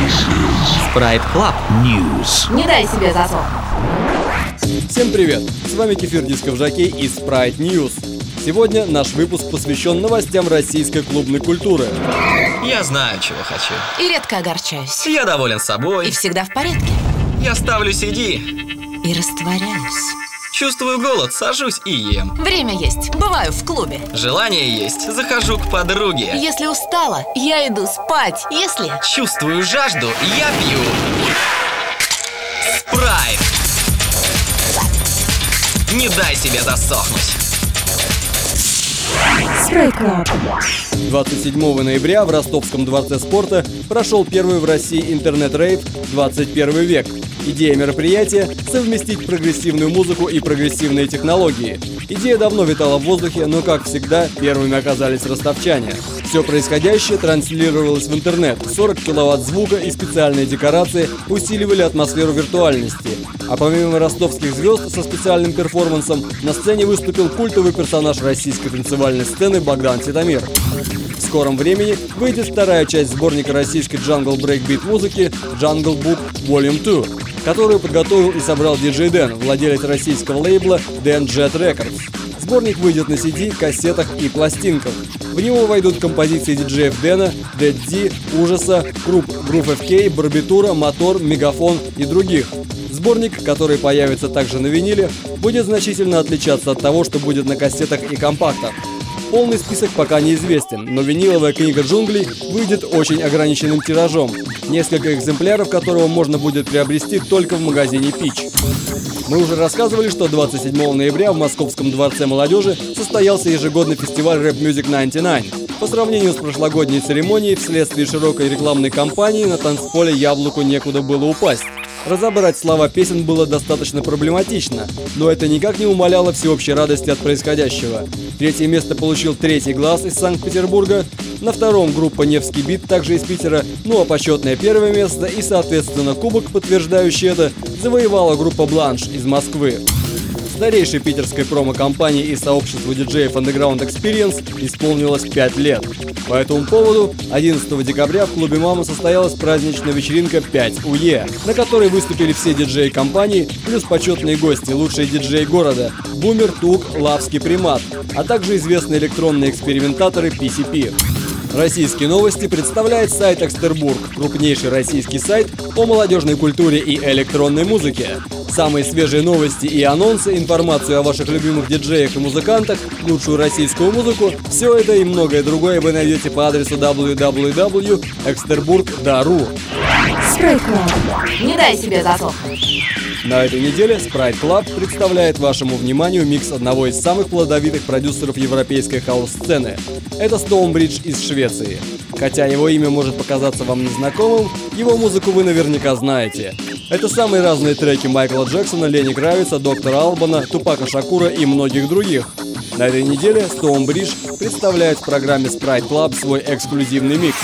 Sprite Club News. Не дай себе засохнуть. Всем привет! С вами Кефир Дисков Жокей и Sprite News. Сегодня наш выпуск посвящен новостям российской клубной культуры. Я знаю, чего хочу. И редко огорчаюсь. Я доволен собой. И всегда в порядке. Я ставлю CD. И растворяюсь. Чувствую голод, сажусь и ем. Время есть. Бываю в клубе. Желание есть, захожу к подруге. Если устала, я иду спать. Если... Чувствую жажду, я пью. Спрайт. Не дай себе засохнуть. Sprite Club. 27 ноября в Ростовском дворце спорта прошел первый в России интернет-рейв «21 век». Идея мероприятия – совместить прогрессивную музыку и прогрессивные технологии. Идея давно витала в воздухе, но, как всегда, первыми оказались ростовчане. Все происходящее транслировалось в интернет. 40 киловатт звука и специальные декорации усиливали атмосферу виртуальности. А помимо ростовских звезд со специальным перформансом, на сцене выступил культовый персонаж российской танцевальной сцены Богдан Титомир. В скором времени выйдет вторая часть сборника российской джангл брейкбит музыки Jungle Book Volume 2, которую подготовил и собрал диджей Дэн, владелец российского лейбла Dan Jet Records. Сборник выйдет на CD, кассетах и пластинках. В него войдут композиции диджеев Дэна, Dead D, Ужаса, групп Groove FK, Барбитура, Мотор, Мегафон и других. Сборник, который появится также на виниле, будет значительно отличаться от того, что будет на кассетах и компактах. Полный список пока неизвестен, но виниловая книга джунглей выйдет очень ограниченным тиражом, несколько экземпляров которого можно будет приобрести только в магазине Peach. Мы уже рассказывали, что 27 ноября в Московском дворце молодежи состоялся ежегодный фестиваль Rap Music 99. По сравнению с прошлогодней церемонией, вследствие широкой рекламной кампании на танцполе яблоку некуда было упасть. Разобрать слова песен было достаточно проблематично, но это никак не умаляло всеобщей радости от происходящего. Третье место получил «Третий глаз» из Санкт-Петербурга, на втором группа «Невский бит» также из Питера, ну а почетное первое место и, соответственно, кубок, подтверждающий это, завоевала группа «Бланш» из Москвы. Старейшей питерской промо-компании и сообществу диджеев Underground Experience исполнилось 5 лет. По этому поводу 11 декабря в клубе «Мама» состоялась праздничная вечеринка 5 УЕ, на которой выступили все диджеи компании, плюс почетные гости, лучшие диджеи города – Бумер, Тук, Лавский Примат, а также известные электронные экспериментаторы PCP. Российские новости представляет сайт Экстербург, крупнейший российский сайт о молодежной культуре и электронной музыке. Самые свежие новости и анонсы, информацию о ваших любимых диджеях и музыкантах, лучшую российскую музыку – все это и многое другое вы найдете по адресу www.exterburg.ru. Sprite Club. Не дай себе засохнуть. На этой неделе Sprite Club представляет вашему вниманию микс одного из самых плодовитых продюсеров европейской хаус-сцены. Это Stonebridge из Швеции. Хотя его имя может показаться вам незнакомым, его музыку вы наверняка знаете. Это самые разные треки Майкла Джексона, Лени Кравица, Доктора Албана, Тупака Шакура и многих других. На этой неделе Stonebridge представляет в программе Sprite Club свой эксклюзивный микс.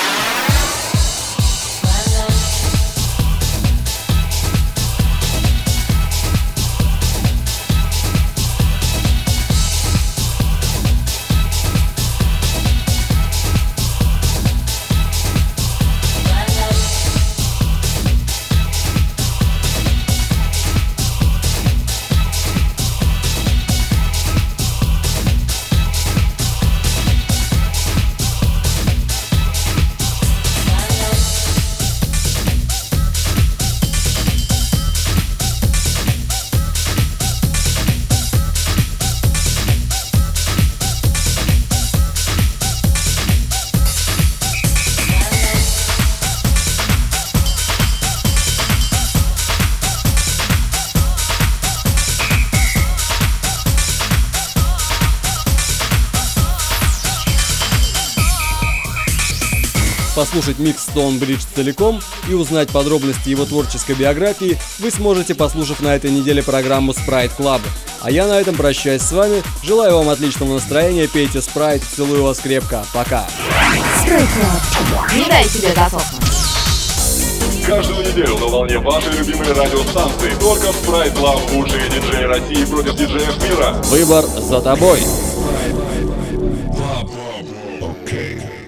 Послушать микс Stonebridge целиком и узнать подробности его творческой биографии вы сможете, послушав на этой неделе программу Sprite Club. А я на этом прощаюсь с вами, желаю вам отличного настроения, пейте Sprite, целую вас крепко, пока. Sprite Club. Не дай себе засохнуть. Каждую неделю на волне вашей любимой радиостанции только в Sprite Club лучшие диджеи России против диджеев мира. Выбор за тобой. Okay.